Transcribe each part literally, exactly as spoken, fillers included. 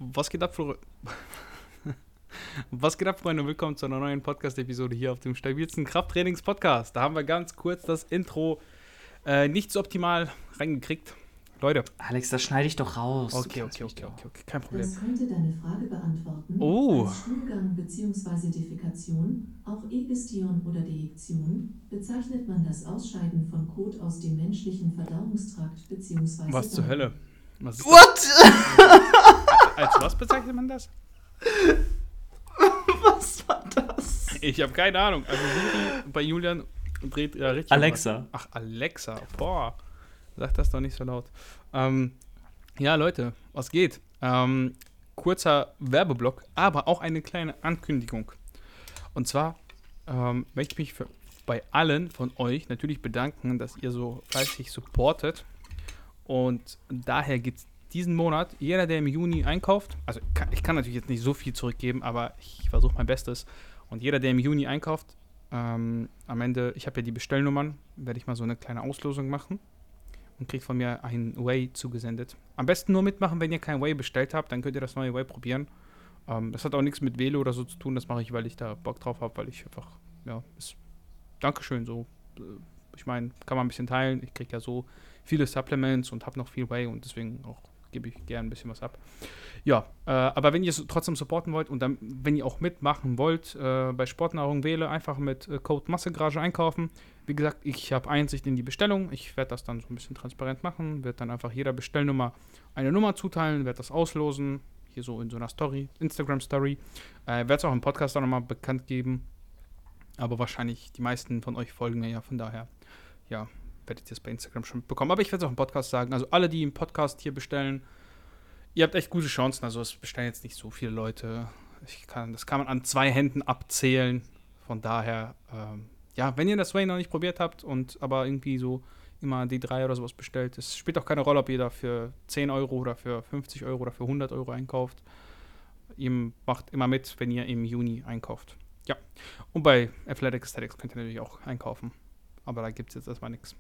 Was geht ab, Flo- Was geht ab, Freunde? Willkommen zu einer neuen Podcast-Episode hier auf dem stabilsten Krafttrainings-Podcast. Da haben wir ganz kurz das Intro äh, nicht so optimal reingekriegt. Leute. Alex, das schneide ich doch raus. Okay, okay, okay, okay, okay, kein Problem. Das könnte deine Frage beantworten. Oh. Als Stuhlgang bzw. Defekation, auch Egestion oder Dejektion, bezeichnet man das Ausscheiden von Kot aus dem menschlichen Verdauungstrakt bzw. Was zur Hölle? Was ist What? Als was bezeichnet man das? Was war das? Ich habe keine Ahnung. Also Siri bei Julian dreht ja richtig. Alexa. Ach, Alexa. Boah. Sag das doch nicht so laut. Ähm, ja, Leute, was geht? Ähm, kurzer Werbeblock, aber auch eine kleine Ankündigung. Und zwar ähm, möchte ich mich für, bei allen von euch natürlich bedanken, dass ihr so fleißig supportet. Und daher gibt es diesen Monat, jeder, der im Juni einkauft, also kann, ich kann natürlich jetzt nicht so viel zurückgeben, aber ich versuche mein Bestes. Und jeder, der im Juni einkauft, ähm, am Ende, ich habe ja die Bestellnummern, werde ich mal so eine kleine Auslosung machen und kriegt von mir ein Whey zugesendet. Am besten nur mitmachen, wenn ihr kein Whey bestellt habt, dann könnt ihr das neue Whey probieren. Ähm, das hat auch nichts mit Velo oder so zu tun, das mache ich, weil ich da Bock drauf habe, weil ich einfach, ja, ist, Dankeschön, so, ich meine, kann man ein bisschen teilen, ich kriege ja so viele Supplements und habe noch viel Whey und deswegen auch gebe ich gerne ein bisschen was ab. Ja, äh, aber wenn ihr es trotzdem supporten wollt und dann, wenn ihr auch mitmachen wollt, äh, bei Sportnahrung wähle, einfach mit äh, Code Massegarage einkaufen. Wie gesagt, ich habe Einsicht in die Bestellung. Ich werde das dann so ein bisschen transparent machen, werde dann einfach jeder Bestellnummer eine Nummer zuteilen, werde das auslosen, hier so in so einer Story, Instagram-Story. Äh, werde es auch im Podcast dann nochmal bekannt geben, aber wahrscheinlich die meisten von euch folgen mir ja, von daher, ja, werdet ihr es bei Instagram schon mitbekommen. Aber ich werde es auch im Podcast sagen. Also alle, die im Podcast hier bestellen, ihr habt echt gute Chancen. Also es bestellen jetzt nicht so viele Leute. Ich kann, das kann man an zwei Händen abzählen. Von daher, ähm, ja, wenn ihr das Whey noch nicht probiert habt und aber irgendwie so immer D drei oder sowas bestellt, es spielt auch keine Rolle, ob ihr da für zehn Euro oder für fünfzig Euro oder für hundert Euro einkauft. Ihr macht immer mit, wenn ihr im Juni einkauft. Ja, und bei Athletic Aesthetics könnt ihr natürlich auch einkaufen. Aber da gibt es jetzt erstmal nichts.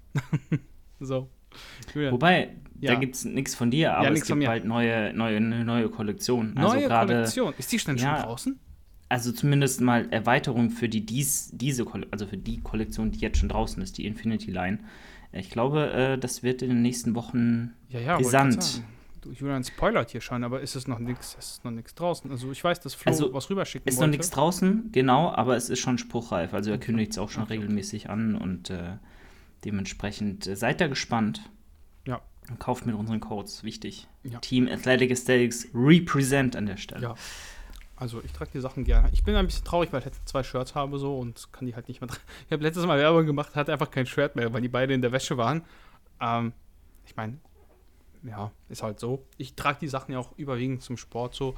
So. Julian. Wobei, Ja. da gibt es nichts von dir, aber Ja, es nix von gibt mir. bald neue, neue, eine neue Kollektion. Also Neue gerade, Kollektion. Ist die schon, ja, schon draußen? Also zumindest mal Erweiterung für die dies, diese Kolle- also für die Kollektion, die jetzt schon draußen ist, die Infinity Line. Ich glaube, äh, das wird in den nächsten Wochen Ja, ja, wollte grad brisant. sagen. Du, Julian spoilert hier schon, aber ist es noch nichts, ist noch nichts draußen. Also ich weiß, dass Flo Also, was rüberschicken Ist noch wollte. nichts draußen, genau, aber es ist schon spruchreif. Also er Okay. kündigt es auch schon Okay, regelmäßig an und äh, dementsprechend äh, seid da gespannt. Ja. Und kauft mit unseren Codes, wichtig. Ja. Team Athletic Aesthetics represent an der Stelle. Ja. Also ich trage die Sachen gerne. Ich bin ein bisschen traurig, weil ich jetzt zwei Shirts habe so und kann die halt nicht mehr tragen. Ich habe letztes Mal Werbung gemacht, hatte einfach kein Shirt mehr, weil die beide in der Wäsche waren. Ähm, ich meine, ja, ist halt so. Ich trage die Sachen ja auch überwiegend zum Sport so.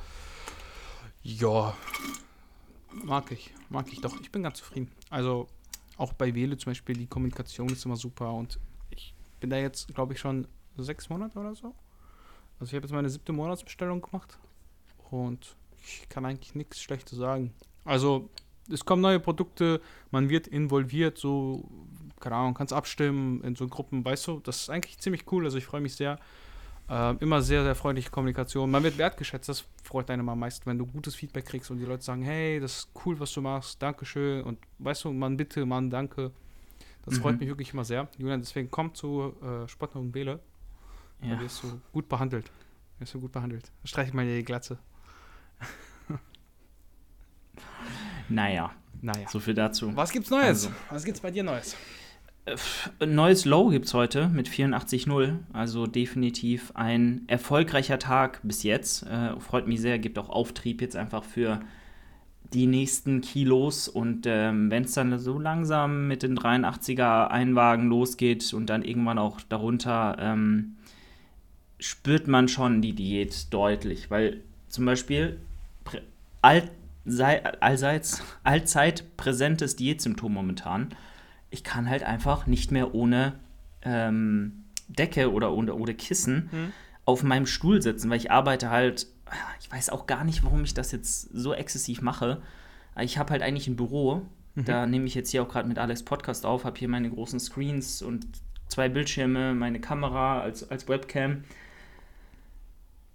Ja, mag ich, mag ich doch. Ich bin ganz zufrieden. Also auch bei Velo zum Beispiel, die Kommunikation ist immer super und ich bin da jetzt, glaube ich, schon sechs Monate oder so. Also ich habe jetzt meine siebte Monatsbestellung gemacht und ich kann eigentlich nichts Schlechtes sagen. Also es kommen neue Produkte, man wird involviert, so, keine Ahnung, kannst abstimmen in so Gruppen, weißt du, das ist eigentlich ziemlich cool, also ich freue mich sehr. Ähm, immer sehr, sehr freundliche Kommunikation. Man wird wertgeschätzt, das freut einen immer am meisten, wenn du gutes Feedback kriegst und die Leute sagen, hey, das ist cool, was du machst, Dankeschön und weißt du, Mann, bitte, Mann, danke. Das Mhm. freut mich wirklich immer sehr. Julian, deswegen komm zu äh, Sportnahrung Wähle. Da Ja. wirst du gut behandelt. Wirst du gut behandelt. Da streiche ich mal die Glatze. Naja, Naja. so viel dazu. Was gibt's Neues? Also. Was gibt's bei dir Neues? Ein neues Low gibt's heute mit vierundachtzig null. Also definitiv ein erfolgreicher Tag bis jetzt. Äh, freut mich sehr, gibt auch Auftrieb jetzt einfach für die nächsten Kilos. Und ähm, wenn es dann so langsam mit den dreiundachtziger Einwagen losgeht und dann irgendwann auch darunter, ähm, spürt man schon die Diät deutlich. Weil zum Beispiel prä- all, sei, allseits, allzeit präsentes Diätsymptom momentan. Ich kann halt einfach nicht mehr ohne ähm, Decke oder ohne, ohne Kissen Hm? auf meinem Stuhl sitzen, weil ich arbeite halt, ich weiß auch gar nicht, warum ich das jetzt so exzessiv mache. Ich habe halt eigentlich ein Büro, Mhm. da nehme ich jetzt hier auch gerade mit Alex Podcast auf, habe hier meine großen Screens und zwei Bildschirme, meine Kamera als, als Webcam.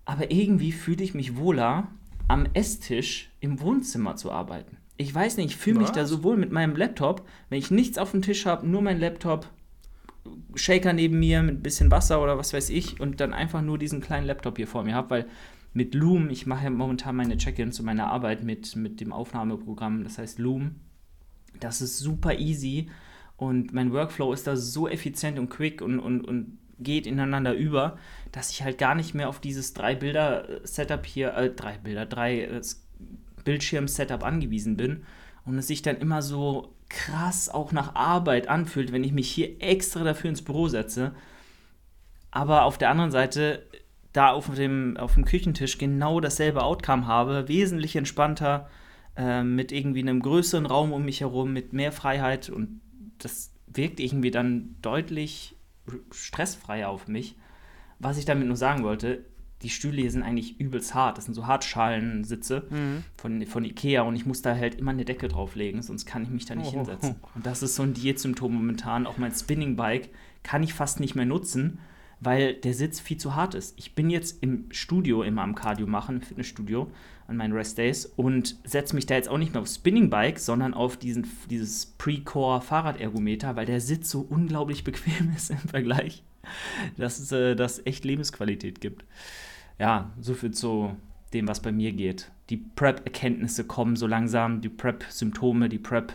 aber irgendwie fühle ich mich wohler, am Esstisch im Wohnzimmer zu arbeiten. Ich weiß nicht, ich fühle mich da so wohl mit meinem Laptop, wenn ich nichts auf dem Tisch habe, nur mein Laptop, Shaker neben mir mit ein bisschen Wasser oder was weiß ich und dann einfach nur diesen kleinen Laptop hier vor mir habe, weil mit Loom, ich mache ja momentan meine Check-ins zu meiner Arbeit mit, mit dem Aufnahmeprogramm, das heißt Loom, das ist super easy und mein Workflow ist da so effizient und quick und, und, und geht ineinander über, dass ich halt gar nicht mehr auf dieses Drei-Bilder-Setup hier, äh, drei Bilder, drei äh, Bildschirm-Setup angewiesen bin und es sich dann immer so krass auch nach Arbeit anfühlt, wenn ich mich hier extra dafür ins Büro setze. Aber auf der anderen Seite da auf dem, auf dem Küchentisch genau dasselbe Outcome habe, wesentlich entspannter, äh, mit irgendwie einem größeren Raum um mich herum, mit mehr Freiheit und das wirkt irgendwie dann deutlich stressfreier auf mich. Was ich damit nur sagen wollte, die Stühle hier sind eigentlich übelst hart. Das sind so Hartschalensitze mhm. von, von Ikea und ich muss da halt immer eine Decke drauflegen, sonst kann ich mich da nicht oh, hinsetzen. Oh. Und das ist so ein Diätsymptom momentan. Auch mein Spinning-Bike kann ich fast nicht mehr nutzen, weil der Sitz viel zu hart ist. Ich bin jetzt im Studio immer am Cardio machen, im Fitnessstudio, an meinen Restdays und setze mich da jetzt auch nicht mehr auf Spinning-Bike, sondern auf diesen, dieses Pre-Core-Fahrradergometer, weil der Sitz so unglaublich bequem ist im Vergleich, dass es äh, das echt Lebensqualität gibt. Ja, soviel zu dem, was bei mir geht. Die Prep-Erkenntnisse kommen so langsam, die Prep-Symptome, die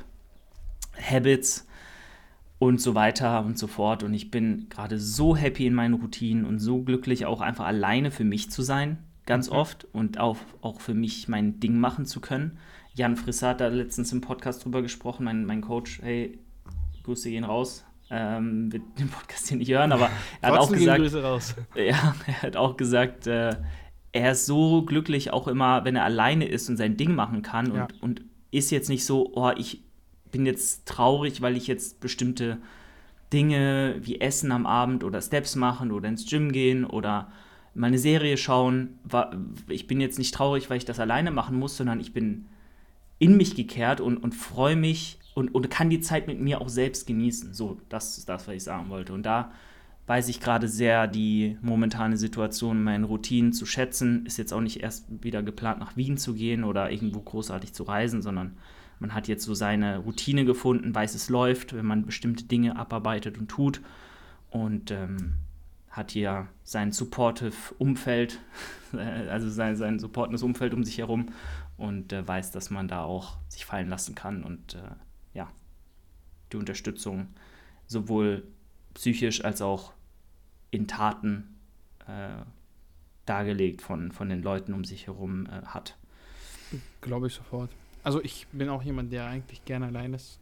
Prep-Habits und so weiter und so fort. Und ich bin gerade so happy in meinen Routinen und so glücklich, auch einfach alleine für mich zu sein, ganz okay. oft. Und auch, auch für mich mein Ding machen zu können. Jan Frisser hat da letztens im Podcast drüber gesprochen, mein, mein Coach, hey, Grüße gehen raus. Ähm, wird den Podcast hier nicht hören, aber er hat auch gesagt, Grüße raus. Ja, er hat auch gesagt, äh, er ist so glücklich auch immer, wenn er alleine ist und sein Ding machen kann und, ja. und ist jetzt nicht so, oh, ich bin jetzt traurig, weil ich jetzt bestimmte Dinge wie Essen am Abend oder Steps machen oder ins Gym gehen oder mal eine Serie schauen. Ich bin jetzt nicht traurig, weil ich das alleine machen muss, sondern ich bin in mich gekehrt und, und freue mich und, und kann die Zeit mit mir auch selbst genießen. So, das ist das, was ich sagen wollte. Und da weiß ich gerade sehr die momentane Situation, meine Routinen zu schätzen. Ist jetzt auch nicht erst wieder geplant, nach Wien zu gehen oder irgendwo großartig zu reisen, sondern man hat jetzt so seine Routine gefunden, weiß, es läuft, wenn man bestimmte Dinge abarbeitet und tut und ähm, hat hier sein supportive Umfeld, also sein, sein supportendes Umfeld um sich herum und äh, weiß, dass man da auch sich fallen lassen kann und äh, ja, die Unterstützung sowohl psychisch als auch in Taten äh, dargelegt von, von den Leuten um sich herum äh, hat. Glaube ich sofort. Also ich bin auch jemand, der eigentlich gerne allein ist.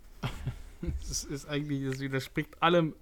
Das ist eigentlich, das widerspricht allem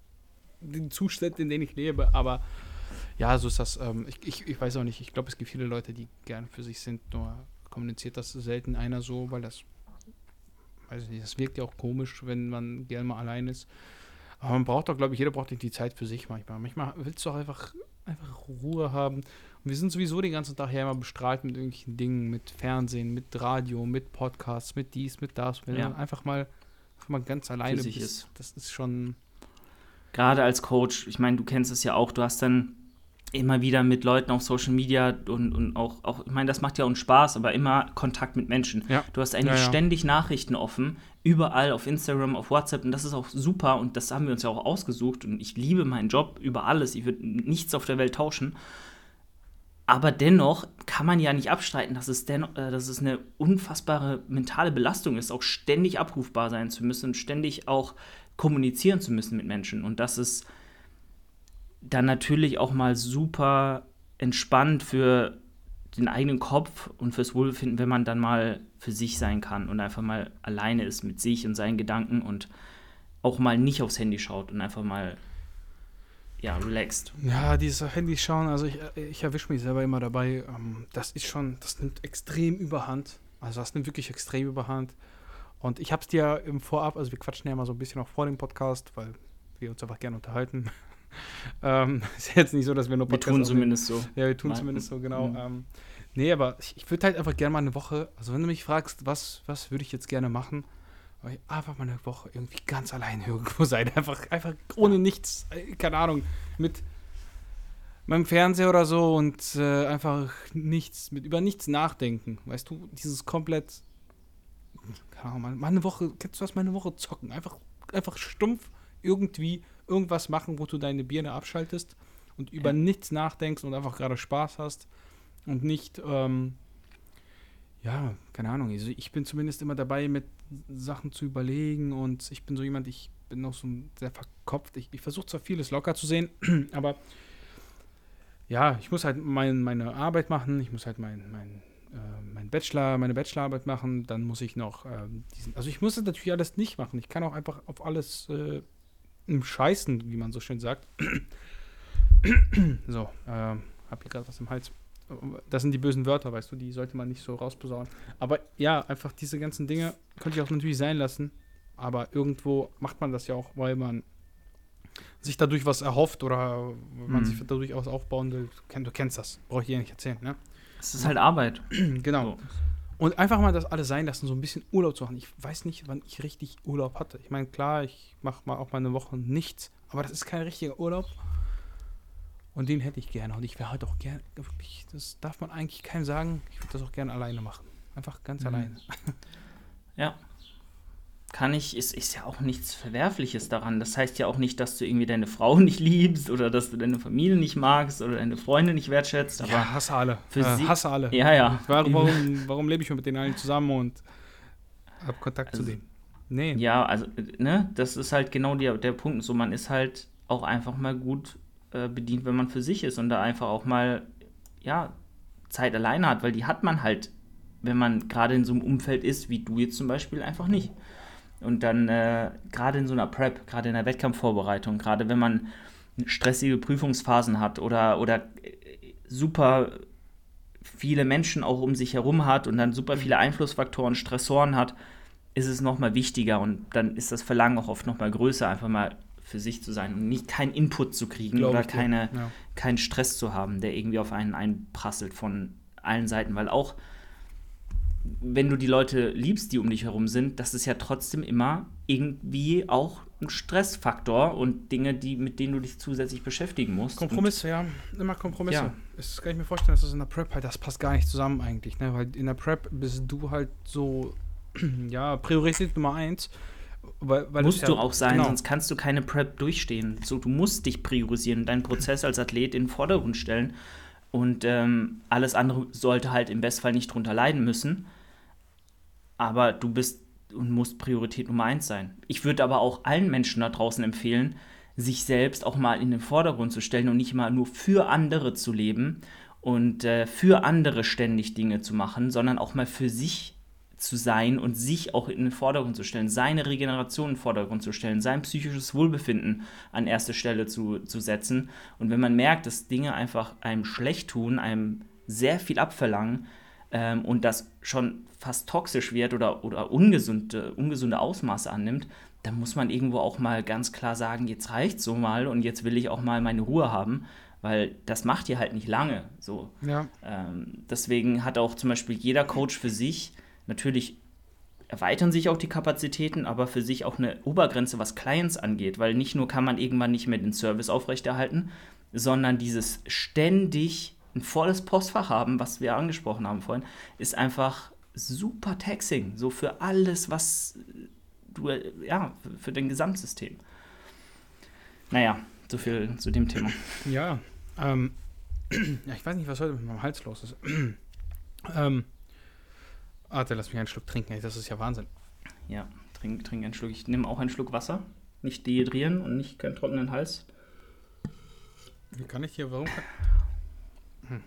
den Zuständen, in denen ich lebe, aber ja, so ist das. Ähm, ich, ich, ich weiß auch nicht, ich glaube, es gibt viele Leute, die gern für sich sind, nur kommuniziert das selten einer so, weil das, weiß ich nicht, das wirkt ja auch komisch, wenn man gern mal allein ist. Aber man braucht doch, glaube ich, jeder braucht die Zeit für sich manchmal. Manchmal willst du doch einfach, einfach Ruhe haben. Und wir sind sowieso den ganzen Tag ja immer bestrahlt mit irgendwelchen Dingen, mit Fernsehen, mit Radio, mit Podcasts, mit dies, mit das. Wenn ja. man einfach mal, einfach mal ganz alleine bist, ist. Das ist schon... Gerade als Coach, ich meine, du kennst es ja auch, du hast dann immer wieder mit Leuten auf Social Media und, und auch, auch, ich meine, das macht ja uns Spaß, aber immer Kontakt mit Menschen. Ja. Du hast eigentlich ja, ja. ständig Nachrichten offen, überall auf Instagram, auf WhatsApp und das ist auch super und das haben wir uns ja auch ausgesucht und ich liebe meinen Job über alles, ich würde nichts auf der Welt tauschen. Aber dennoch kann man ja nicht abstreiten, dass es, dennoch, äh, dass es eine unfassbare mentale Belastung ist, auch ständig abrufbar sein zu müssen, ständig auch kommunizieren zu müssen mit Menschen. Und das ist dann natürlich auch mal super entspannt für den eigenen Kopf und fürs Wohlbefinden, wenn man dann mal für sich sein kann und einfach mal alleine ist mit sich und seinen Gedanken und auch mal nicht aufs Handy schaut und einfach mal ja, relaxed. Ja, dieses Handy schauen, also ich, ich erwische mich selber immer dabei, ähm, das ist schon, das nimmt extrem überhand. Also das nimmt wirklich extrem überhand. Und ich habe es dir im Vorab, also wir quatschen ja immer so ein bisschen auch vor dem Podcast, weil wir uns einfach gerne unterhalten. ähm, ist jetzt nicht so, dass wir nur Podcast Wir tun zumindest so. Ja, wir tun Nein. zumindest so, genau. Mhm. Ähm, nee, aber ich, ich würde halt einfach gerne mal eine Woche, also wenn du mich fragst, was, was würde ich jetzt gerne machen, einfach mal eine Woche irgendwie ganz allein irgendwo sein. Einfach, einfach ohne nichts, keine Ahnung, mit, beim Fernseher oder so und äh, einfach nichts, mit über nichts nachdenken. Weißt du, dieses komplett, keine Ahnung, mal, mal eine Woche, kennst du das, mal eine Woche zocken? Einfach, einfach stumpf irgendwie irgendwas machen, wo du deine Birne abschaltest und über Ja. nichts nachdenkst und einfach gerade Spaß hast und nicht, ähm, ja, keine Ahnung, also ich bin zumindest immer dabei, mit Sachen zu überlegen und ich bin so jemand, ich bin noch so sehr verkopft. Ich, ich versuche zwar vieles locker zu sehen, aber ja, ich muss halt mein, meine Arbeit machen, ich muss halt mein, mein, äh, mein Bachelor, meine Bachelorarbeit machen, dann muss ich noch ähm, diesen, also ich muss das natürlich alles nicht machen. Ich kann auch einfach auf alles äh, im Scheißen, wie man so schön sagt. So, ähm, hab hier gerade was im Hals. Das sind die bösen Wörter, weißt du, die sollte man nicht so rausposaunen. Aber ja, einfach diese ganzen Dinge könnte ich auch natürlich sein lassen. Aber irgendwo macht man das ja auch, weil man sich dadurch was erhofft oder man Mhm. sich dadurch was aufbauen will. Du, kenn, du kennst das, brauche ich dir nicht erzählen, ne? Es ist halt Arbeit. Genau. So. Und einfach mal das alles sein lassen, so ein bisschen Urlaub zu machen. Ich weiß nicht, wann ich richtig Urlaub hatte. Ich meine, klar, ich mache mal auch mal eine Woche nichts, aber das ist kein richtiger Urlaub. Und den hätte ich gerne. Und ich wäre halt auch gerne, wirklich, das darf man eigentlich keinem sagen, ich würde das auch gerne alleine machen. Einfach ganz Mhm. alleine. Ja. Kann ich, ist, ist ja auch nichts Verwerfliches daran. Das heißt ja auch nicht, dass du irgendwie deine Frau nicht liebst oder dass du deine Familie nicht magst oder deine Freunde nicht wertschätzt. Aber Ja, hasse alle. für äh, sie- hasse alle. ja, ja. Warum, warum, warum lebe ich mit denen allen zusammen und habe Kontakt Also, zu denen? Nee. Ja, also, ne, das ist halt genau der, der Punkt. So, man ist halt auch einfach mal gut äh, bedient, wenn man für sich ist und da einfach auch mal, ja, Zeit alleine hat, weil die hat man halt, wenn man gerade in so einem Umfeld ist, wie du jetzt zum Beispiel, einfach nicht. Und dann äh, gerade in so einer Prep, gerade in der Wettkampfvorbereitung, gerade wenn man stressige Prüfungsphasen hat oder, oder äh, super viele Menschen auch um sich herum hat und dann super viele Einflussfaktoren, Stressoren hat, ist es nochmal wichtiger und dann ist das Verlangen auch oft nochmal größer, einfach mal für sich zu sein und nicht keinen Input zu kriegen Glaub oder ich dir. keine, Ja. keinen Stress zu haben, der irgendwie auf einen einprasselt von allen Seiten, weil auch wenn du die Leute liebst, die um dich herum sind, das ist ja trotzdem immer irgendwie auch ein Stressfaktor und Dinge, die, mit denen du dich zusätzlich beschäftigen musst. Kompromisse, ja. Immer Kompromisse. Ja. Das kann ich mir vorstellen, dass das in der Prep halt, das passt gar nicht zusammen eigentlich, ne? Weil in der Prep bist du halt so, ja, Priorität Nummer eins. Weil, weil Und musst das du ja, auch sein, genau. sonst kannst du keine Prep durchstehen. So, du musst dich priorisieren, deinen Prozess als Athlet in den Vordergrund stellen und ähm, alles andere sollte halt im Bestfall nicht drunter leiden müssen. Aber du bist und musst Priorität Nummer eins sein. Ich würde aber auch allen Menschen da draußen empfehlen, sich selbst auch mal in den Vordergrund zu stellen und nicht mal nur für andere zu leben und äh, für andere ständig Dinge zu machen, sondern auch mal für sich zu sein und sich auch in den Vordergrund zu stellen, seine Regeneration in den Vordergrund zu stellen, sein psychisches Wohlbefinden an erste Stelle zu, zu setzen. Und wenn man merkt, dass Dinge einfach einem schlecht tun, einem sehr viel abverlangen ähm, und das schon fast toxisch wird oder, oder ungesunde, ungesunde Ausmaße annimmt, dann muss man irgendwo auch mal ganz klar sagen, jetzt reicht's so mal und jetzt will ich auch mal meine Ruhe haben, weil das macht ihr halt nicht lange. So. Ja. Ähm, deswegen hat auch zum Beispiel jeder Coach für sich, natürlich erweitern sich auch die Kapazitäten, aber für sich auch eine Obergrenze, was Clients angeht, weil nicht nur kann man irgendwann nicht mehr den Service aufrechterhalten, sondern dieses ständig ein volles Postfach haben, was wir angesprochen haben vorhin, ist einfach super taxing, so für alles, was du, ja, für dein Gesamtsystem. Naja, so viel zu dem Thema. Ja, ähm, ja, ich weiß nicht, was heute mit meinem Hals los ist. ähm, warte, lass mich einen Schluck trinken, ey, das ist ja Wahnsinn. Ja, trink, trink einen Schluck. Ich nehme auch einen Schluck Wasser. Nicht dehydrieren und nicht keinen trockenen Hals. Wie kann ich hier, warum kann...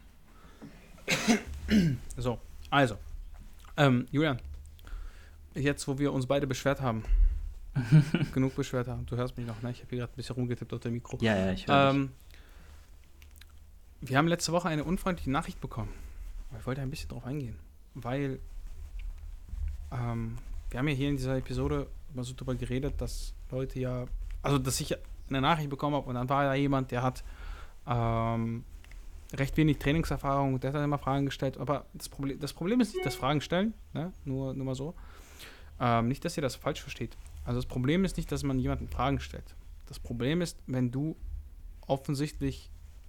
Hm. So, also, ähm, Julian, jetzt, wo wir uns beide beschwert haben, genug beschwert haben, du hörst mich noch, ne? Ich habe hier gerade ein bisschen rumgetippt auf dem Mikro. Ja, ja, ich höre Ähm, wir haben letzte Woche eine unfreundliche Nachricht bekommen. Ich wollte ein bisschen drauf eingehen, weil ähm, wir haben ja hier in dieser Episode immer so drüber geredet, dass Leute ja, also dass ich eine Nachricht bekommen habe und dann war da jemand, der hat ähm, recht wenig Trainingserfahrung, der hat dann immer Fragen gestellt, aber das Problem, das Problem ist nicht das Fragen stellen, ne? nur, nur mal so. Ähm, nicht, dass ihr das falsch versteht. Also das Problem ist nicht, dass man jemanden Fragen stellt. Das Problem ist, wenn du offensichtlich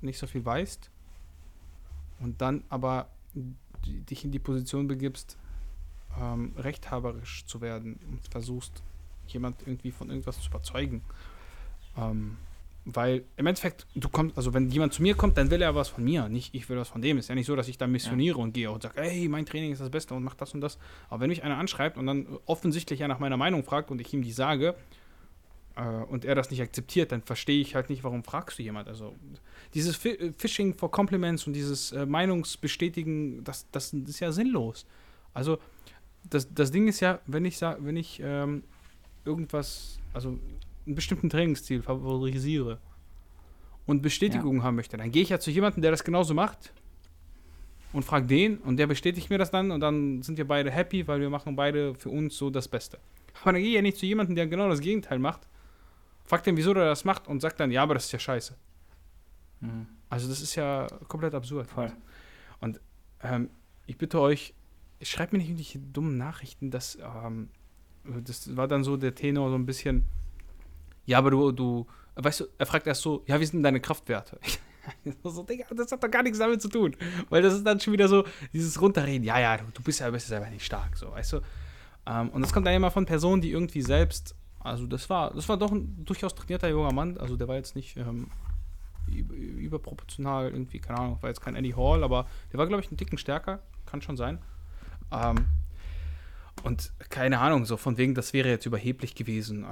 nicht so viel weißt und dann aber d- dich in die Position begibst, ähm, rechthaberisch zu werden und versuchst, jemand irgendwie von irgendwas zu überzeugen. Ähm, weil im Endeffekt, du kommst, also wenn jemand zu mir kommt, dann will er was von mir, nicht ich will was von dem. Ist ja nicht so, dass ich da missioniere ja. und gehe und sage, ey, mein Training ist das Beste und mach das und das. Aber wenn mich einer anschreibt und dann offensichtlich ja nach meiner Meinung fragt und ich ihm die sage äh, und er das nicht akzeptiert, dann verstehe ich halt nicht, warum fragst du jemand. Also dieses F- Phishing for Compliments und dieses äh, Meinungsbestätigen, das, das ist ja sinnlos. Also das, das Ding ist ja, wenn ich sage, wenn ich ähm, irgendwas, also einen bestimmten Trainingsstil favorisiere und Bestätigung ja. haben möchte, dann gehe ich ja zu jemandem, der das genauso macht und frage den und der bestätigt mir das dann und dann sind wir beide happy, weil wir machen beide für uns so das Beste. Aber dann gehe ich ja nicht zu jemandem, der genau das Gegenteil macht, fragt den, wieso der das macht und sagt dann, ja, aber das ist ja scheiße. Mhm. Also das ist ja komplett absurd. Voll. Und ähm, ich bitte euch, schreibt mir nicht irgendwelche dummen Nachrichten, dass ähm, das war dann so der Tenor so ein bisschen, ja, aber du, du, weißt du, er fragt erst so, ja, wie sind denn deine Kraftwerte? so, Digga, das hat doch gar nichts damit zu tun. Weil das ist dann schon wieder so, dieses Runterreden, ja, ja, du, du bist ja bist ja selber nicht stark, so, weißt du. Ähm, und das kommt dann immer von Personen, die irgendwie selbst, also das war, das war doch ein durchaus trainierter junger Mann, also der war jetzt nicht ähm, über, überproportional irgendwie, keine Ahnung, war jetzt kein Eddie Hall, aber der war, glaube ich, einen Ticken stärker, kann schon sein. Ähm, und keine Ahnung, so von wegen, das wäre jetzt überheblich gewesen, äh,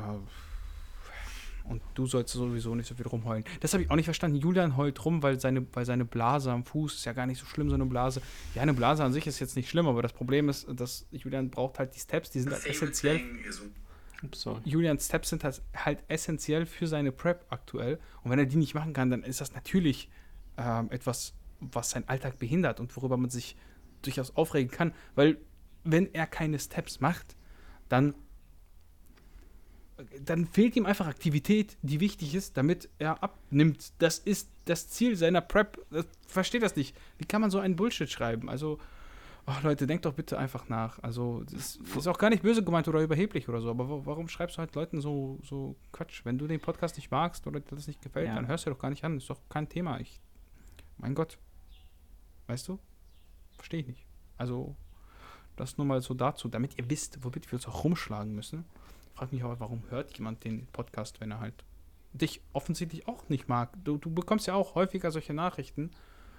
und du sollst sowieso nicht so viel rumheulen. Das habe ich auch nicht verstanden. Julian heult rum, weil seine, weil seine Blase am Fuß ist ja gar nicht so schlimm, so eine Blase. Ja, eine Blase an sich ist jetzt nicht schlimm, aber das Problem ist, dass Julian braucht halt die Steps, die sind halt essentiell. Julians Steps sind halt, halt essentiell für seine Prep aktuell. Und wenn er die nicht machen kann, dann ist das natürlich ähm, etwas, was seinen Alltag behindert und worüber man sich durchaus aufregen kann. Weil wenn er keine Steps macht, dann dann fehlt ihm einfach Aktivität, die wichtig ist, damit er abnimmt. Das ist das Ziel seiner Prep. Das, versteht das nicht. Wie kann man so einen Bullshit schreiben? Also, oh Leute, denkt doch bitte einfach nach. Also, das ist auch gar nicht böse gemeint oder überheblich oder so, aber warum schreibst du halt Leuten so, so Quatsch? Wenn du den Podcast nicht magst oder dir das nicht gefällt, ja. dann hörst du doch gar nicht an. Das ist doch kein Thema. Ich, mein Gott. Weißt du? Verstehe ich nicht. Also, das nur mal so dazu, damit ihr wisst, womit wir uns auch rumschlagen müssen. Frag mich auch, warum hört jemand den Podcast, wenn er halt dich offensichtlich auch nicht mag. Du, du bekommst ja auch häufiger solche Nachrichten.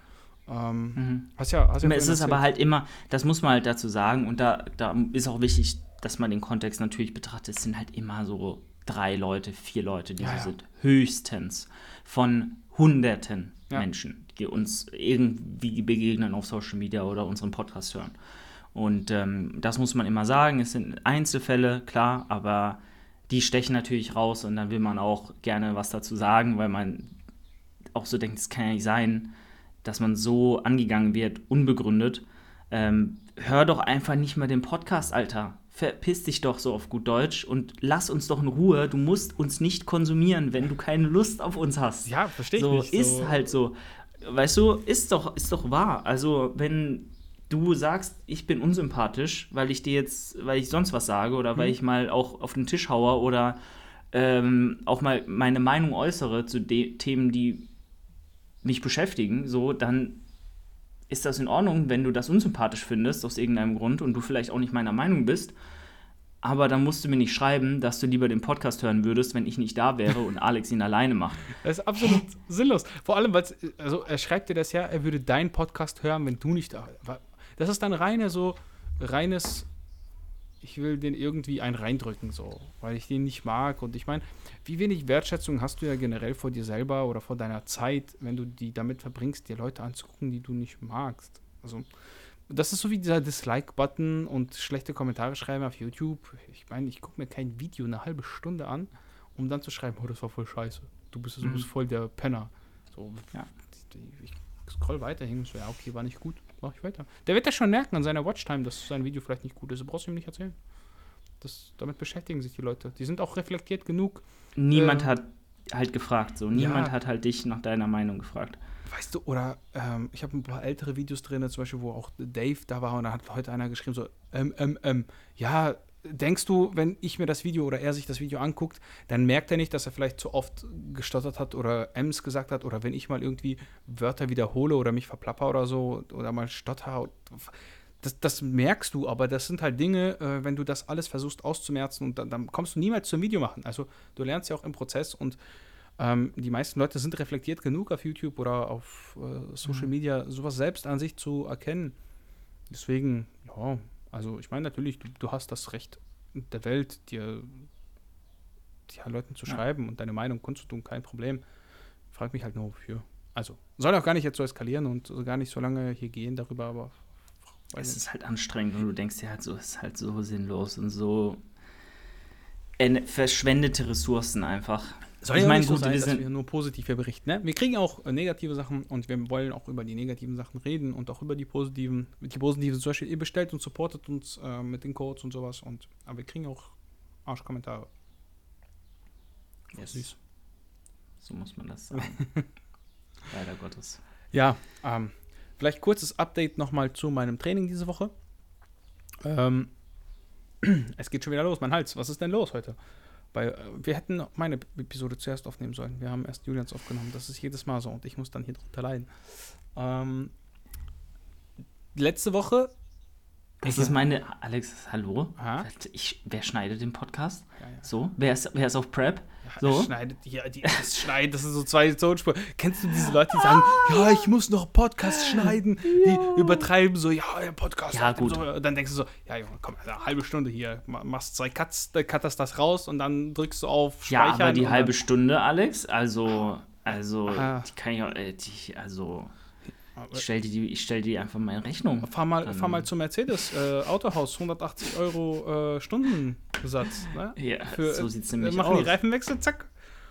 Ähm, mhm. hast ja, hast ja es ist erzählt. Aber halt immer, das muss man halt dazu sagen, und da, da ist auch wichtig, dass man den Kontext natürlich betrachtet. Es sind halt immer so drei Leute, vier Leute, die ja, so ja. sind. Höchstens von hunderten ja. Menschen, die uns irgendwie begegnen auf Social Media oder unseren Podcast hören. Und ähm, das muss man immer sagen, es sind Einzelfälle, klar, aber die stechen natürlich raus und dann will man auch gerne was dazu sagen, weil man auch so denkt, es kann ja nicht sein, dass man so angegangen wird, unbegründet. Ähm, hör doch einfach nicht mal den Podcast, Alter. Verpiss dich doch, so auf gut Deutsch, und lass uns doch in Ruhe. Du musst uns nicht konsumieren, wenn du keine Lust auf uns hast. Ja, verstehe ich so, nicht. Ist so. halt so. Weißt du, ist doch, ist doch wahr. Also, wenn du sagst, ich bin unsympathisch, weil ich dir jetzt, weil ich sonst was sage oder mhm. weil ich mal auch auf den Tisch haue oder ähm, auch mal meine Meinung äußere zu de- Themen, die mich beschäftigen, so, dann ist das in Ordnung, wenn du das unsympathisch findest, aus irgendeinem Grund, und du vielleicht auch nicht meiner Meinung bist, aber dann musst du mir nicht schreiben, dass du lieber den Podcast hören würdest, wenn ich nicht da wäre und Alex ihn alleine macht. Das ist absolut sinnlos. Vor allem, weil also er schreibt dir das ja, er würde deinen Podcast hören, wenn du nicht da wärst. Das ist dann reine so, reines, ich will den irgendwie einen reindrücken, so, weil ich den nicht mag. Und ich meine, wie wenig Wertschätzung hast du ja generell vor dir selber oder vor deiner Zeit, wenn du die damit verbringst, dir Leute anzugucken, die du nicht magst. Also, das ist so wie dieser Dislike-Button und schlechte Kommentare schreiben auf YouTube. Ich meine, ich gucke mir kein Video eine halbe Stunde an, um dann zu schreiben, oh, das war voll scheiße. Du bist, mhm. du bist voll der Penner. So, ja. Ich scroll weiter hin, so, ja, okay, war nicht gut. Mach ich weiter. Der wird ja schon merken an seiner Watchtime, dass sein Video vielleicht nicht gut ist. Du brauchst ihm nicht erzählen. Das, damit beschäftigen sich die Leute. Die sind auch reflektiert genug. Niemand äh, hat halt gefragt. So. Niemand ja. hat halt dich nach deiner Meinung gefragt. Weißt du, oder ähm, ich habe ein paar ältere Videos drin, zum Beispiel, wo auch Dave da war und da hat heute einer geschrieben, so, ähm, ähm, ähm, ja, denkst du, wenn ich mir das Video oder er sich das Video anguckt, dann merkt er nicht, dass er vielleicht zu oft gestottert hat oder Ems gesagt hat oder wenn ich mal irgendwie Wörter wiederhole oder mich verplapper oder so oder mal stotter. Das, das merkst du, aber das sind halt Dinge, äh, wenn du das alles versuchst auszumerzen und dann, dann kommst du niemals zum Video machen. Also du lernst ja auch im Prozess und ähm, die meisten Leute sind reflektiert genug auf YouTube oder auf äh, Social Media, sowas selbst an sich zu erkennen. Deswegen, ja, also ich meine natürlich, du, du hast das Recht der Welt, dir ja, Leuten zu Ja. schreiben und deine Meinung kundzutun, kein Problem. Frag mich halt nur wofür. Also, soll auch gar nicht jetzt so eskalieren und so gar nicht so lange hier gehen darüber, aber Es ist halt anstrengend und du denkst dir halt so, es ist halt so sinnlos und so en- verschwendete Ressourcen einfach. soll ich ja auch meine, nicht so gut, sein, wir dass sind- wir nur positiv hier berichten. Ne? Wir kriegen auch äh, negative Sachen und wir wollen auch über die negativen Sachen reden und auch über die positiven. Die positiven, zum Beispiel, ihr bestellt und supportet uns äh, mit den Codes und sowas. Und, aber wir kriegen auch Arschkommentare. Yes. Süß. So muss man das sagen. Leider Gottes. Ja, ähm, vielleicht kurzes Update nochmal zu meinem Training diese Woche. Ähm, es geht schon wieder los, mein Hals. Was ist denn los heute? Weil äh, wir hätten meine Episode zuerst aufnehmen sollen. Wir haben erst Julians aufgenommen. Das ist jedes Mal so und ich muss dann hier drunter leiden. Ähm, letzte Woche. Das Ich- ist meine. Alex, hallo? Aha. Ich, wer schneidet den Podcast? Ja, ja. So? Wer ist, wer ist auf Prep? Ja, So? es schneidet, ja, die, das schneidet, das sind so zwei Tonspuren. Kennst du diese Leute, die sagen, ja, ich muss noch Podcast schneiden, die übertreiben so, ja, der Podcast. Ja, auf dem gut. So, dann denkst du so, ja, Junge, komm, eine halbe Stunde hier, ma- machst zwei Cuts, dann cutterst das raus und dann drückst du auf Ja, Speichern. aber die und halbe dann, Stunde, Alex, also, also, Ah. die kann ich auch, äh, die, also, Aber ich stell dir die, ich stell dir einfach meine Rechnung. Fahr mal, Dann- fahr mal zu Mercedes, äh, Autohaus, hundertachtzig Euro äh, Stundensatz. Ne? Ja, Für, so sieht's äh, nämlich machen aus. die Reifenwechsel, zack.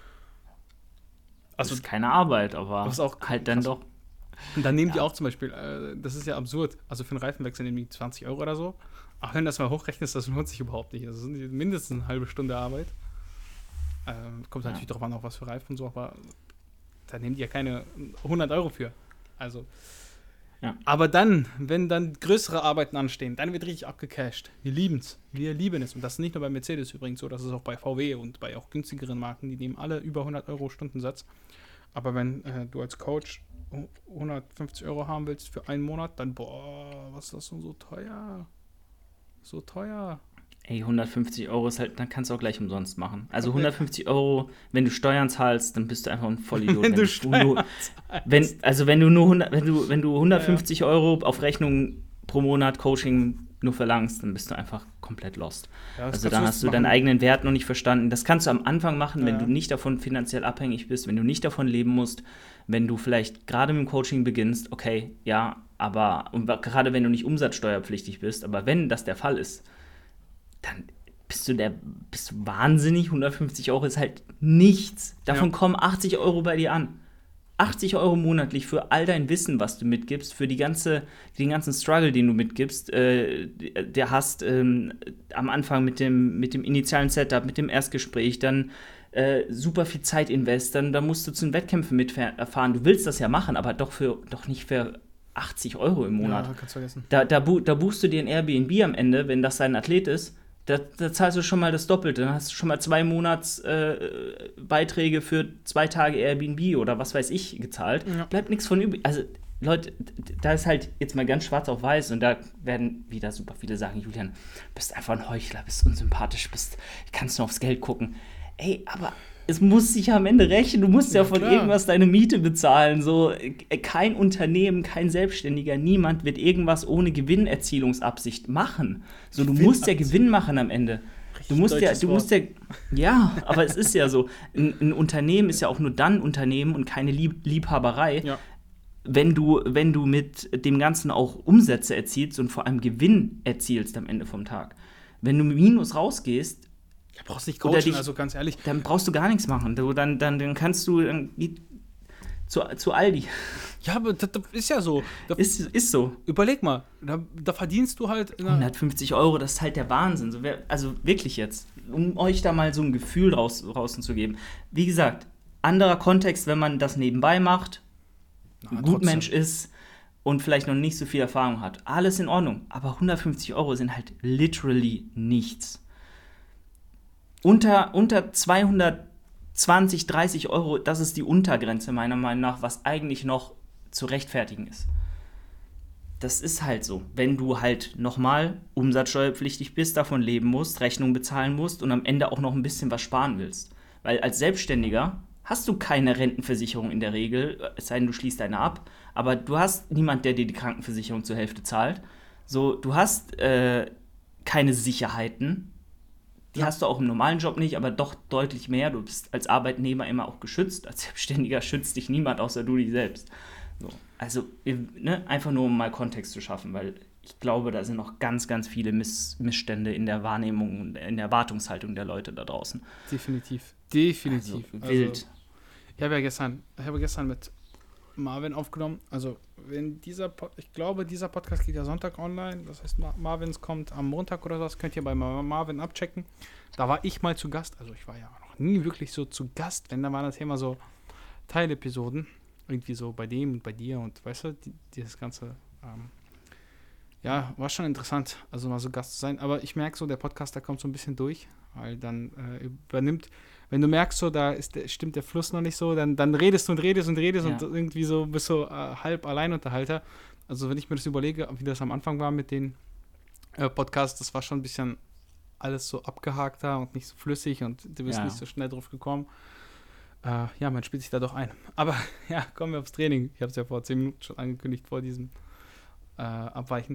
Das Also, ist keine Arbeit, aber Das ist auch halt dann krass. doch. und dann nehmen die Ja. auch zum Beispiel, äh, das ist ja absurd, also für einen Reifenwechsel nehmen die zwanzig Euro oder so. Ach, wenn du das mal hochrechnest, das lohnt sich überhaupt nicht. Das sind mindestens eine halbe Stunde Arbeit. Ähm, kommt Ja. natürlich drauf an, auch was für Reifen und so, aber da nehmen die ja keine hundert Euro für. Also. Ja. Aber dann, wenn dann größere Arbeiten anstehen, dann wird richtig abgecasht. Wir lieben es. Wir lieben es. Und das ist nicht nur bei Mercedes übrigens so, das ist auch bei V W und bei auch günstigeren Marken. Die nehmen alle über hundert Euro Stundensatz. Aber wenn äh, du als Coach hundertfünfzig Euro haben willst für einen Monat, dann, boah, was ist das denn so teuer? So teuer. Ey, hundertfünfzig Euro ist halt, dann kannst du auch gleich umsonst machen. Also Okay. hundertfünfzig Euro, wenn du Steuern zahlst, dann bist du einfach ein Vollidiot. Wenn du nur, Steuern wenn, also wenn du nur hundert, wenn du, wenn du hundertfünfzig Euro auf Rechnung pro Monat Coaching nur verlangst, dann bist du einfach komplett lost. Ja, das Also kannst dann du hast du machen. deinen eigenen Wert noch nicht verstanden. Das kannst du am Anfang machen, wenn Ja. du nicht davon finanziell abhängig bist, wenn du nicht davon leben musst, wenn du vielleicht gerade mit dem Coaching beginnst, okay, ja, aber und gerade wenn du nicht umsatzsteuerpflichtig bist, aber wenn das der Fall ist, dann bist du der, bist du wahnsinnig. hundertfünfzig Euro ist halt nichts. Davon Ja. kommen achtzig Euro bei dir an. achtzig Euro monatlich für all dein Wissen, was du mitgibst, für die ganze, den ganzen Struggle, den du mitgibst, äh, der hast ähm, am Anfang mit dem, mit dem initialen Setup, mit dem Erstgespräch, dann äh, super viel Zeit invest, dann, dann musst du zu den Wettkämpfen mitfahren. Du willst das ja machen, aber doch, für, doch nicht für achtzig Euro im Monat. Ja, kannst vergessen. Da, da, bu da buchst du dir ein Airbnb am Ende, wenn das dein Athlet ist. Da, da zahlst du schon mal das Doppelte. Dann hast du schon mal zwei Monats äh, Beiträge für zwei Tage Airbnb oder was weiß ich gezahlt. Ja. Bleibt nichts von übrig. Also, Leute, d- da ist halt jetzt mal ganz schwarz auf weiß und da werden wieder super viele sagen, Julian, bist einfach ein Heuchler, bist unsympathisch, bist, kannst nur aufs Geld gucken. Ey, aber es muss sich am Ende rechnen. Du musst ja, Ja, von klar. irgendwas deine Miete bezahlen. So, äh, kein Unternehmen, kein Selbstständiger, niemand wird irgendwas ohne Gewinnerzielungsabsicht machen. So, du musst ja Gewinn machen am Ende. Du musst ja, deutsches du musst ja, ja, aber es ist ja so. Ein, ein Unternehmen ist ja auch nur dann Unternehmen und keine Lieb Liebhaberei, Ja. wenn du, wenn du mit dem Ganzen auch Umsätze erzielst und vor allem Gewinn erzielst am Ende vom Tag. Wenn du mit Minus rausgehst, Ja, brauchst nicht Oder coachen, dich- also ganz ehrlich. dann brauchst du gar nichts machen. Du, dann, dann, dann kannst du dann geh zu, zu Aldi. Ja, aber das, das ist ja so. Da, Ist, ist so. überleg mal, da, da verdienst du halt. In einer, hundertfünfzig Euro, das ist halt der Wahnsinn. So, wer, also wirklich jetzt, um euch da mal so ein Gefühl raus, draußen zu geben. Wie gesagt, anderer Kontext, wenn man das nebenbei macht, Na, ein trotzdem. Gutmensch ist und vielleicht noch nicht so viel Erfahrung hat. Alles in Ordnung, aber hundertfünfzig Euro sind halt literally nichts. Unter, unter zweihundertzwanzig, dreißig Euro, das ist die Untergrenze meiner Meinung nach, was eigentlich noch zu rechtfertigen ist. Das ist halt so. Wenn du halt nochmal umsatzsteuerpflichtig bist, davon leben musst, Rechnung bezahlen musst und am Ende auch noch ein bisschen was sparen willst. Weil als Selbstständiger hast du keine Rentenversicherung in der Regel, es sei denn, du schließt eine ab, aber du hast niemand, der dir die Krankenversicherung zur Hälfte zahlt. So, du hast äh, keine Sicherheiten. Die ja. hast du auch im normalen Job nicht, aber doch deutlich mehr. Du bist als Arbeitnehmer immer auch geschützt. Als Selbstständiger schützt dich niemand, außer du dich selbst. So. Also, ne, einfach nur, um mal Kontext zu schaffen, weil ich glaube, da sind noch ganz, ganz viele Miss- Missstände in der Wahrnehmung und in der Erwartungshaltung der Leute da draußen. Definitiv. Definitiv. Also, wild. Also, ich habe ja gestern, ich habe gestern mit Marvin aufgenommen. Also, wenn dieser, Pod- ich glaube, dieser Podcast geht ja Sonntag online. Das heißt, Mar- Marvins kommt am Montag oder so. Das könnt ihr bei Mar- Marvin abchecken. Da war ich mal zu Gast. Also, ich war ja noch nie wirklich so zu Gast. Wenn, da war das Thema so Teilepisoden. Irgendwie so bei dem und bei dir und weißt du, die, dieses ganze, ähm, ja, war schon interessant, also mal so Gast zu sein. Aber ich merke so, der Podcast, der kommt so ein bisschen durch, weil dann äh, übernimmt, wenn du merkst so, da ist der, stimmt der Fluss noch nicht so, dann, dann redest du und redest und redest ja. und irgendwie so bist so äh, halb Alleinunterhalter. Also wenn ich mir das überlege, wie das am Anfang war mit den äh, Podcasts, das war schon ein bisschen alles so abgehakter und nicht so flüssig und du bist ja. nicht so schnell drauf gekommen. Uh, ja, man spielt sich da doch ein. Aber ja, kommen wir aufs Training. Ich habe es ja vor zehn Minuten schon angekündigt, vor diesem äh, Abweichen.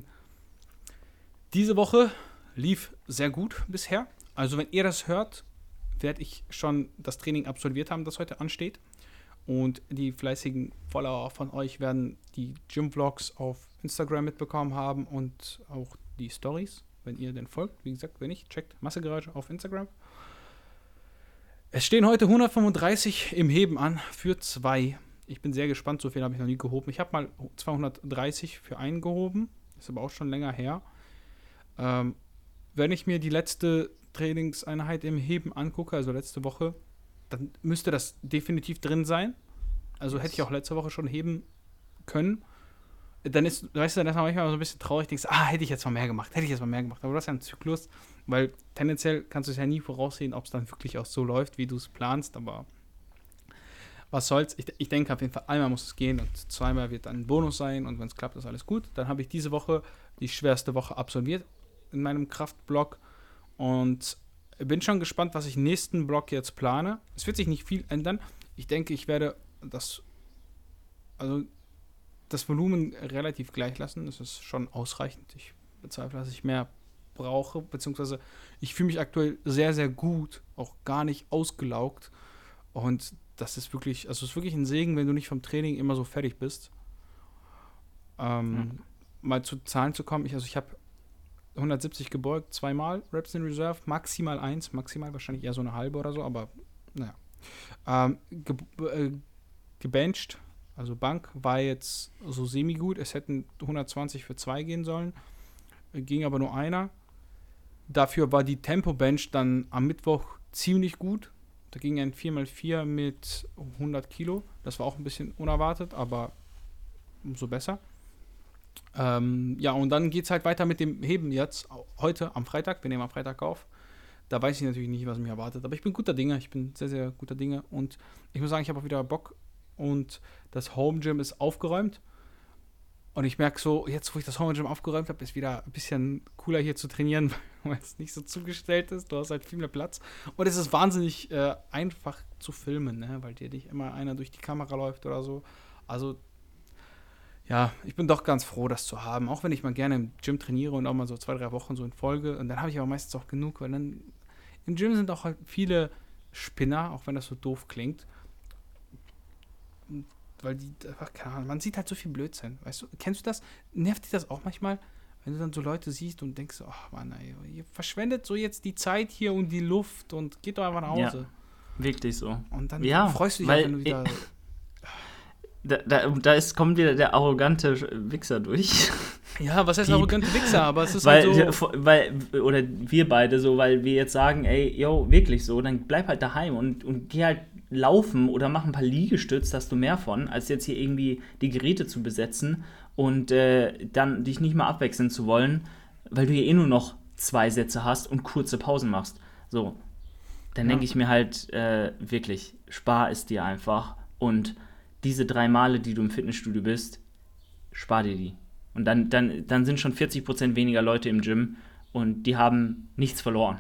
Diese Woche lief sehr gut bisher. Also wenn ihr das hört, werde ich schon das Training absolviert haben, das heute ansteht. Und die fleißigen Follower von euch werden die Gym-Vlogs auf Instagram mitbekommen haben und auch die Stories, wenn ihr denn folgt. Wie gesagt, wenn nicht, checkt Massegarage auf Instagram. Es stehen heute hundertfünfunddreißig im Heben an für zwei. Ich bin sehr gespannt, so viel habe ich noch nie gehoben. Ich habe mal zweihundertdreißig für einen gehoben, ist aber auch schon länger her. Ähm, wenn ich mir die letzte Trainingseinheit im Heben angucke, also letzte Woche, dann müsste das definitiv drin sein. Also hätte ich auch letzte Woche schon heben können. Dann ist, weißt du, dann ist man manchmal so ein bisschen traurig, denkst, ah, hätte ich jetzt mal mehr gemacht, hätte ich jetzt mal mehr gemacht. Aber das ist ja ein Zyklus, weil tendenziell kannst du es ja nie voraussehen, ob es dann wirklich auch so läuft, wie du es planst, aber was soll's. Ich, ich denke auf jeden Fall, einmal muss es gehen und zweimal wird dann ein Bonus sein und wenn es klappt, ist alles gut. Dann habe ich diese Woche die schwerste Woche absolviert in meinem Kraftblock und bin schon gespannt, was ich nächsten Block jetzt plane. Es wird sich nicht viel ändern. Ich denke, ich werde das, also das Volumen relativ gleich lassen. Das ist schon ausreichend. Ich bezweifle, dass ich mehr brauche, beziehungsweise ich fühle mich aktuell sehr, sehr gut, auch gar nicht ausgelaugt. Und das ist wirklich, also es ist wirklich ein Segen, wenn du nicht vom Training immer so fertig bist. Ähm, mhm. Mal zu Zahlen zu kommen. Ich, also ich habe hundertsiebzig gebeugt, zweimal Reps in Reserve, maximal eins, maximal wahrscheinlich eher so eine halbe oder so, aber naja. Ähm, ge- äh, gebencht, also Bank, war jetzt so semi-gut. Es hätten hundertzwanzig für zwei gehen sollen. Ging aber nur einer. Dafür war die Tempo-Bench dann am Mittwoch ziemlich gut. Da ging ein vier mal vier mit hundert Kilo. Das war auch ein bisschen unerwartet, aber umso besser. Ähm, ja, und dann geht es halt weiter mit dem Heben jetzt. Heute am Freitag. Wir nehmen am Freitag auf. Da weiß ich natürlich nicht, was mich erwartet. Aber ich bin guter Dinge. Ich bin sehr, sehr guter Dinge. Und ich muss sagen, ich habe auch wieder Bock. Und das Home Gym ist aufgeräumt. Und ich merke so, jetzt wo ich das Home Gym aufgeräumt habe, ist wieder ein bisschen cooler hier zu trainieren, weil es nicht so zugestellt ist. Du hast halt viel mehr Platz. Und es ist wahnsinnig äh, einfach zu filmen, ne? Weil dir nicht immer einer durch die Kamera läuft oder so. Also, ja, ich bin doch ganz froh, das zu haben. Auch wenn ich mal gerne im Gym trainiere und auch mal so zwei, drei Wochen so in Folge. Und dann habe ich aber meistens auch genug, weil dann im Gym sind auch halt viele Spinner, auch wenn das so doof klingt. Weil die, keine Ahnung, man sieht halt so viel Blödsinn, weißt du, kennst du das? Nervt dich das auch manchmal, wenn du dann so Leute siehst und denkst, ach Mann, ey, ihr verschwendet so jetzt die Zeit hier und die Luft und geht doch einfach nach Hause. Ja, wirklich so. Und dann ja, freust du dich weil, auch, wenn du wieder... Da, da, da ist, kommt wieder der arrogante Wichser durch. Ja, was heißt Die, arrogante Wichser, aber es ist weil, halt so... Weil, oder wir beide so, weil wir jetzt sagen, ey, yo, wirklich so, dann bleib halt daheim und, und geh halt laufen oder mach ein paar Liegestütz, da hast du mehr von, als jetzt hier irgendwie die Geräte zu besetzen und äh, dann dich nicht mal abwechseln zu wollen, weil du ja eh nur noch zwei Sätze hast und kurze Pausen machst. So, dann Ja. denke ich mir halt äh, wirklich, spar es dir einfach und diese drei Male, die du im Fitnessstudio bist, spar dir die. Und dann, dann, dann sind schon vierzig Prozent weniger Leute im Gym und die haben nichts verloren.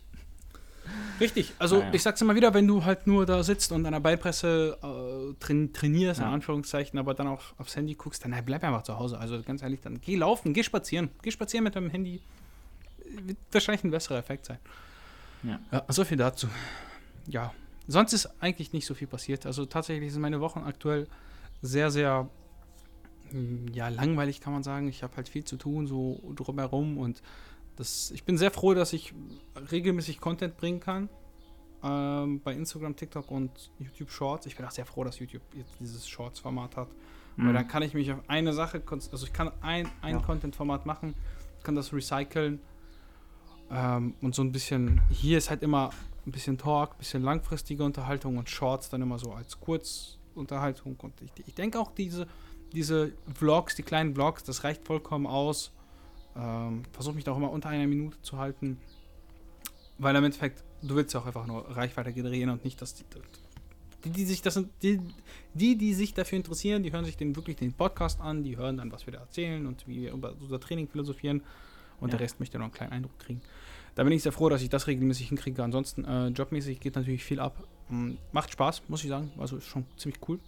Richtig, also Naja. ich sag's immer wieder, wenn du halt nur da sitzt und an der Beinpresse äh, train trainierst, in Ja. Anführungszeichen, aber dann auch aufs Handy guckst, dann hey, bleib einfach zu Hause. Also ganz ehrlich, dann geh laufen, geh spazieren. Geh spazieren mit deinem Handy. Wird wahrscheinlich ein besserer Effekt sein. Ja. Ja, so viel dazu. Ja, sonst ist eigentlich nicht so viel passiert. Also tatsächlich sind meine Wochen aktuell sehr, sehr mh, ja, langweilig, kann man sagen. Ich habe halt viel zu tun, so drumherum und das, ich bin sehr froh, dass ich regelmäßig Content bringen kann. Ähm, bei Instagram, TikTok und YouTube Shorts. Ich bin auch sehr froh, dass YouTube jetzt dieses Shorts-Format hat. Mhm. Weil dann kann ich mich auf eine Sache, konz- also ich kann ein, ein Ja. Content-Format machen, kann das recyceln. Ähm, und so ein bisschen, hier ist halt immer ein bisschen Talk, ein bisschen langfristige Unterhaltung und Shorts dann immer so als Kurzunterhaltung. Und ich, ich denke auch, diese, diese Vlogs, die kleinen Vlogs, das reicht vollkommen aus. Ähm, Versuche mich da auch immer unter einer Minute zu halten. Weil im Endeffekt, du willst ja auch einfach nur Reichweite generieren und nicht, dass die, die, die sich das sind, die, die, die sich dafür interessieren, die hören sich den wirklich den Podcast an, die hören dann, was wir da erzählen und wie wir über unser Training philosophieren und Ja. der Rest möchte noch einen kleinen Eindruck kriegen. Da bin ich sehr froh, dass ich das regelmäßig hinkriege. Ansonsten, äh, jobmäßig geht natürlich viel ab. Ähm, macht Spaß, muss ich sagen. Also ist schon ziemlich cool.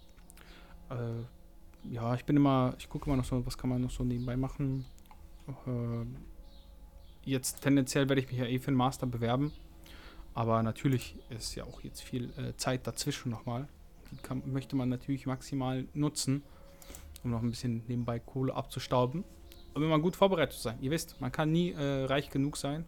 Äh, ja, ich bin immer, ich gucke immer noch so, was kann man noch so nebenbei machen. Äh, jetzt tendenziell werde ich mich ja eh für den Master bewerben. Aber natürlich ist ja auch jetzt viel äh, Zeit dazwischen nochmal. Die kann, möchte man natürlich maximal nutzen, um noch ein bisschen nebenbei Kohle abzustauben. Und immer gut vorbereitet zu sein. Ihr wisst, man kann nie äh, reich genug sein.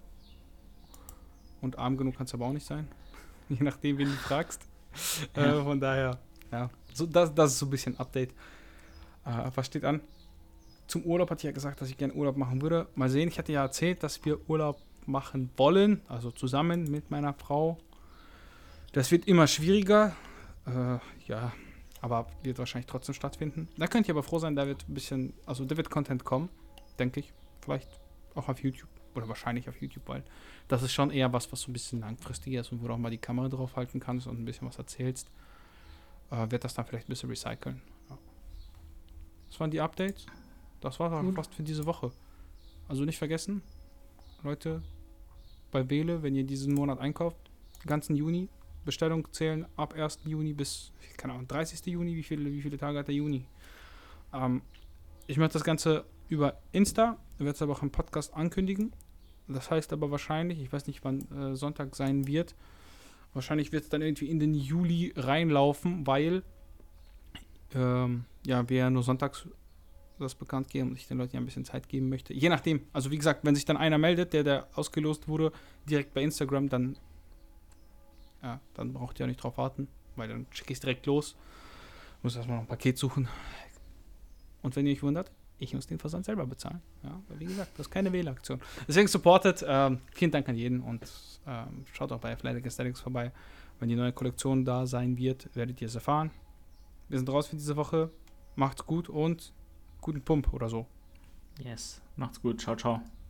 Und arm genug kann es aber auch nicht sein. Je nachdem, wen du fragst. Ja. Äh, von daher, ja. So, das, das ist so ein bisschen Update. Äh, was steht an? Zum Urlaub hatte ich ja gesagt, dass ich gerne Urlaub machen würde. Mal sehen, ich hatte ja erzählt, dass wir Urlaub machen wollen. Also zusammen mit meiner Frau. Das wird immer schwieriger. Äh, ja, aber wird wahrscheinlich trotzdem stattfinden. Da könnt ihr aber froh sein, da wird ein bisschen, also da wird Content kommen, denke ich. Vielleicht auch auf YouTube. Oder wahrscheinlich auf YouTube, weil das ist schon eher was, was so ein bisschen langfristiger ist und wo du auch mal die Kamera drauf halten kannst und ein bisschen was erzählst. Äh, wird das dann vielleicht ein bisschen recyceln. Ja. Das waren die Updates. Das war auch fast für diese Woche. Also nicht vergessen, Leute, bei Wähle, wenn ihr diesen Monat einkauft, den ganzen Juni, Bestellung zählen ab ersten Juni bis, keine Ahnung, dreißigsten Juni, wie viele, wie viele Tage hat der Juni? Ähm, ich möchte das Ganze über Insta, werde es aber auch im Podcast ankündigen. Das heißt aber wahrscheinlich, ich weiß nicht, wann äh, Sonntag sein wird, wahrscheinlich wird es dann irgendwie in den Juli reinlaufen, weil ähm, ja, wir ja nur sonntags das bekannt geben und ich den Leuten ja ein bisschen Zeit geben möchte. Je nachdem, also wie gesagt, wenn sich dann einer meldet, der, der ausgelost wurde, direkt bei Instagram, dann ja, dann braucht ihr auch nicht drauf warten, weil dann schicke ich es direkt los. Muss erstmal noch ein Paket suchen. Und wenn ihr euch wundert, ich muss den Versand selber bezahlen. Ja, weil wie gesagt, das ist keine Wählaktion. Deswegen supportet. Ähm, vielen Dank an jeden und ähm, schaut auch bei Athletic Aesthetics vorbei. Wenn die neue Kollektion da sein wird, werdet ihr es erfahren. Wir sind raus für diese Woche. Macht's gut und guten Pump oder so. Yes, macht's gut. Ciao, ciao.